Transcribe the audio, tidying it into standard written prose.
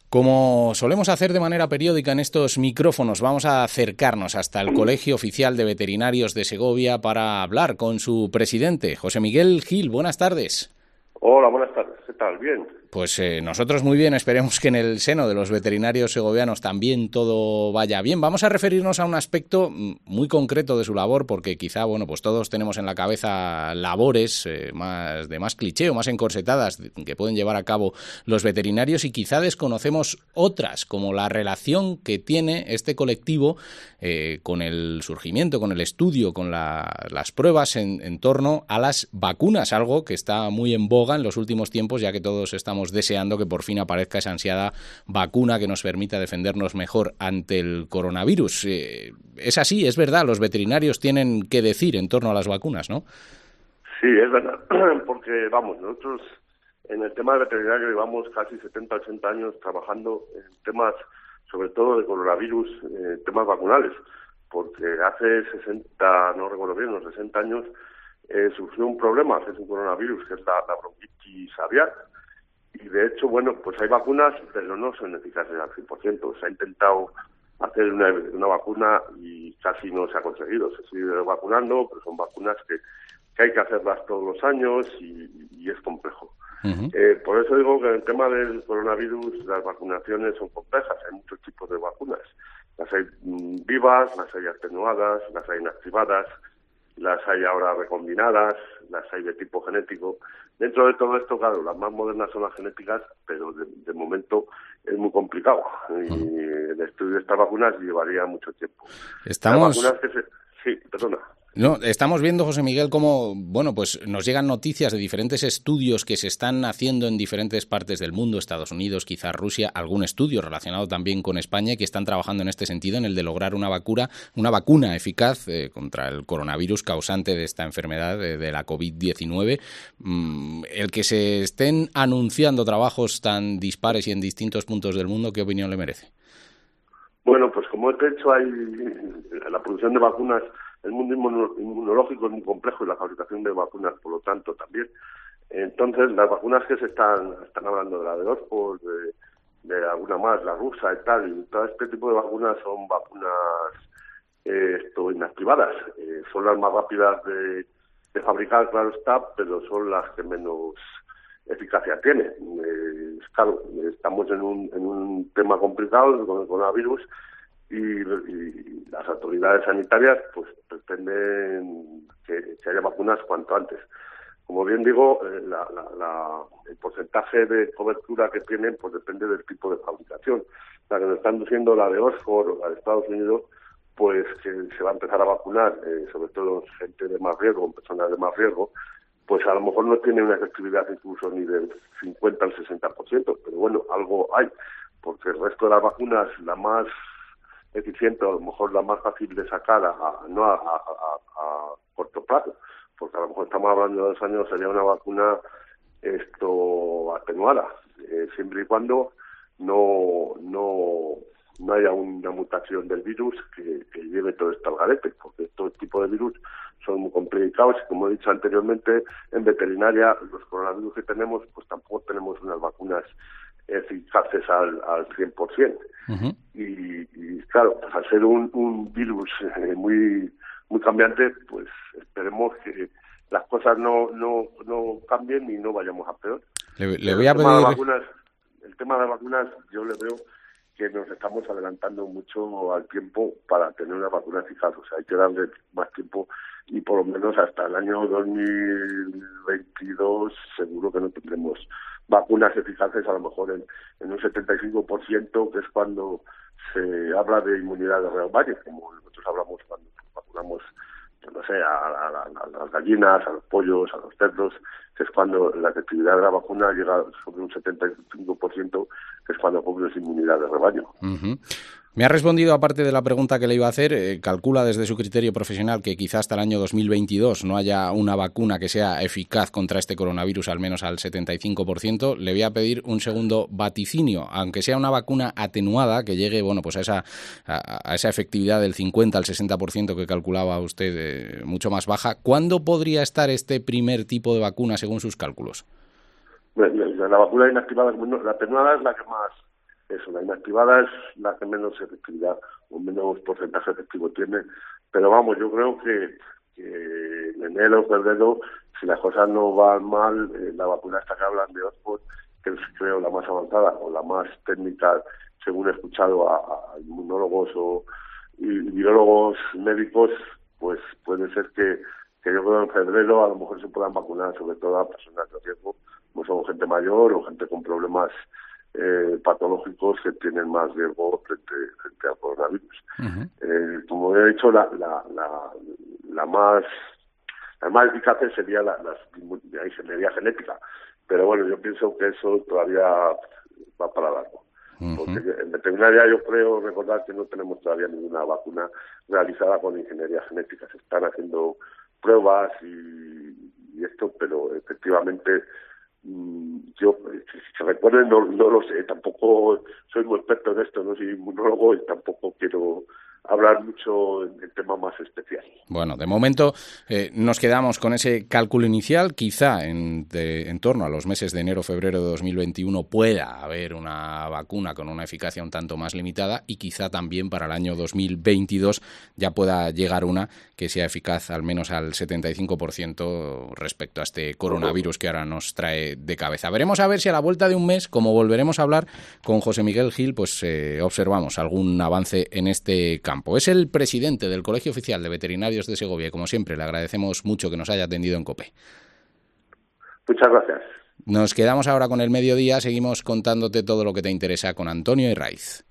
Como solemos hacer de manera periódica en estos micrófonos, vamos a acercarnos hasta el Colegio Oficial de Veterinarios de Segovia para hablar con su presidente, José Miguel Gil. Buenas tardes. Hola, buenas tardes. ¿Qué tal? ¿Bien? Pues nosotros muy bien, esperemos que en el seno de los veterinarios segovianos también todo vaya bien. Vamos a referirnos a un aspecto muy concreto de su labor, porque quizá, pues todos tenemos en la cabeza labores más cliché o más encorsetadas que pueden llevar a cabo los veterinarios y quizá desconocemos otras, como la relación que tiene este colectivo con el surgimiento, con el estudio, con las pruebas en torno a las vacunas, algo que está muy en boga en los últimos tiempos, ya que todos estamos deseando que por fin aparezca esa ansiada vacuna que nos permita defendernos mejor ante el coronavirus. Es así, es verdad, los veterinarios tienen que decir en torno a las vacunas, ¿no? Sí, es verdad, porque nosotros en el tema de veterinario llevamos casi 70, 80 años trabajando en temas, sobre todo de coronavirus, temas vacunales, porque hace 60, no recuerdo bien, unos 60 años surgió un problema, que es un coronavirus, que es la bronquitis aviar. Y de hecho, pues hay vacunas, pero no son eficaces al 100%. Se ha intentado hacer una vacuna y casi no se ha conseguido. Se sigue vacunando, pero son vacunas que hay que hacerlas todos los años y es complejo. Uh-huh. Por eso digo que en el tema del coronavirus las vacunaciones son complejas. Hay muchos tipos de vacunas. Las hay vivas, las hay atenuadas, las hay inactivadas, las hay ahora recombinadas, las hay de tipo genético. Dentro de todo esto, claro, las más modernas son las genéticas, pero de momento es muy complicado. Y el estudio de estas vacunas llevaría mucho tiempo. Sí, perdona. No, estamos viendo, José Miguel, cómo, pues nos llegan noticias de diferentes estudios que se están haciendo en diferentes partes del mundo, Estados Unidos, quizás Rusia, algún estudio relacionado también con España, que están trabajando en este sentido, en el de lograr una vacuna eficaz contra el coronavirus causante de esta enfermedad, de la COVID-19. El que se estén anunciando trabajos tan dispares y en distintos puntos del mundo, ¿qué opinión le merece? Bueno, pues como he dicho, hay la producción de vacunas. El mundo inmunológico es muy complejo y la fabricación de vacunas, por lo tanto, también. Entonces, las vacunas que se están hablando de la de Oxford, de alguna más, la rusa y tal, y todo este tipo de vacunas son vacunas inactivadas. Son las más rápidas de fabricar, claro está, pero son las que menos eficacia tienen. Claro, estamos en un tema complicado con el coronavirus. Y las autoridades sanitarias pues pretenden que haya vacunas cuanto antes. Como bien digo, el porcentaje de cobertura que tienen pues depende del tipo de fabricación. La que nos están diciendo la de Oxford o la de Estados Unidos, pues que se va a empezar a vacunar, sobre todo gente de más riesgo, personas de más riesgo, pues a lo mejor no tiene una efectividad incluso ni del 50 al 60%, pero bueno, algo hay, porque el resto de las vacunas, la más eficiente, a lo mejor la más fácil de sacar no a corto plazo, porque a lo mejor estamos hablando de 2 años, sería una vacuna atenuada, siempre y cuando no haya una mutación del virus que lleve todo esto al garete, porque todo tipo de virus son muy complicados y, como he dicho anteriormente, en veterinaria los coronavirus que tenemos, pues tampoco tenemos unas vacunas eficaces al 100%. Uh-huh. Y claro, pues al ser un virus muy cambiante, pues esperemos que las cosas no cambien y no vayamos a peor. Le voy a pedir... El tema de las vacunas, yo le veo que nos estamos adelantando mucho al tiempo para tener una vacuna eficaz. O sea, hay que darle más tiempo y por lo menos hasta el año 2022 seguro que no tendremos vacunas eficaces, a lo mejor en un 75%, que es cuando se habla de inmunidad de rebaño, como nosotros hablamos cuando vacunamos, no sé, a las gallinas, a los pollos, a los cerdos, que es cuando la efectividad de la vacuna llega sobre un 75%, que es cuando cubres inmunidad de rebaño. Uh-huh. Me ha respondido, aparte de la pregunta que le iba a hacer, calcula desde su criterio profesional que quizá hasta el año 2022 no haya una vacuna que sea eficaz contra este coronavirus, al menos al 75%. Le voy a pedir un segundo vaticinio, aunque sea una vacuna atenuada, que llegue pues a esa efectividad del 50 al 60% que calculaba usted, mucho más baja. ¿Cuándo podría estar este primer tipo de vacuna según sus cálculos? La vacuna inactivada, la atenuada es la que eso, la inactivada es la que menos efectividad o menos porcentaje efectivo tiene, pero vamos, yo creo que en enero, febrero, si las cosas no van mal, la vacuna esta que hablan de Oxford, que es creo la más avanzada o la más técnica, según he escuchado a inmunólogos y virólogos médicos, pues puede ser que yo creo en febrero a lo mejor se puedan vacunar, sobre todo a personas de riesgo, como son gente mayor o gente con problemas patológicos que tienen más riesgo frente al coronavirus. Como he dicho, la más eficaz sería la ingeniería genética, pero bueno, yo pienso que eso todavía va para largo. Porque en veterinaria yo creo recordar que no tenemos todavía ninguna vacuna realizada con ingeniería genética. Se están haciendo pruebas y esto, pero efectivamente yo, si se recuerden, no lo sé, tampoco soy muy experto en esto, no soy inmunólogo y tampoco quiero hablar mucho en temas más especiales. Bueno, de momento nos quedamos con ese cálculo inicial. Quizá en torno a los meses de enero-febrero de 2021 pueda haber una vacuna con una eficacia un tanto más limitada y quizá también para el año 2022 ya pueda llegar una que sea eficaz al menos al 75% respecto a este coronavirus que ahora nos trae de cabeza. Veremos a ver si a la vuelta de un mes, como volveremos a hablar con José Miguel Gil, pues observamos algún avance en este campo. Es el presidente del Colegio Oficial de Veterinarios de Segovia y, como siempre, le agradecemos mucho que nos haya atendido en COPE. Muchas gracias. Nos quedamos ahora con el mediodía, seguimos contándote todo lo que te interesa con Antonio Herraiz.